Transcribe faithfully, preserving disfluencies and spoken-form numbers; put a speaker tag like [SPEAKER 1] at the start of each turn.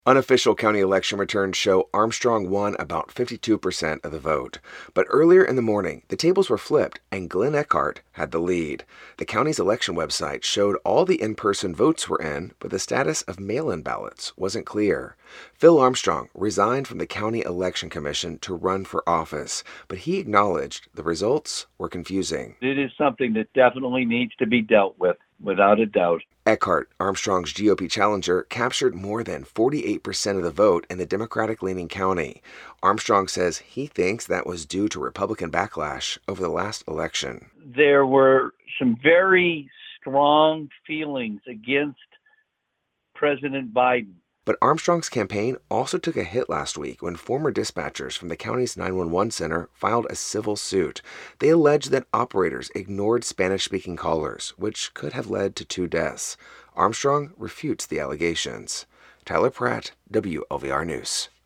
[SPEAKER 1] Unofficial county election returns show Armstrong won about fifty-two percent of the vote. But earlier in the morning, the tables were flipped and Glenn Eckhart had the lead. The county's election website showed all the in-person votes were in, but the status of mail-in ballots wasn't clear. Phil Armstrong resigned from the County Election Commission to run for office, but he acknowledged the results were confusing.
[SPEAKER 2] It is something that definitely needs to be dealt with, without a doubt.
[SPEAKER 1] Eckhart, Armstrong's G O P challenger, captured more than forty-eight percent of the vote in the Democratic-leaning county. Armstrong says he thinks that was due to Republican backlash over the last election.
[SPEAKER 2] There were some very strong feelings against President Biden.
[SPEAKER 1] But Armstrong's campaign also took a hit last week when former dispatchers from the county's nine one one center filed a civil suit. They alleged that operators ignored Spanish-speaking callers, which could have led to two deaths. Armstrong refutes the allegations. Tyler Pratt, W L V R News.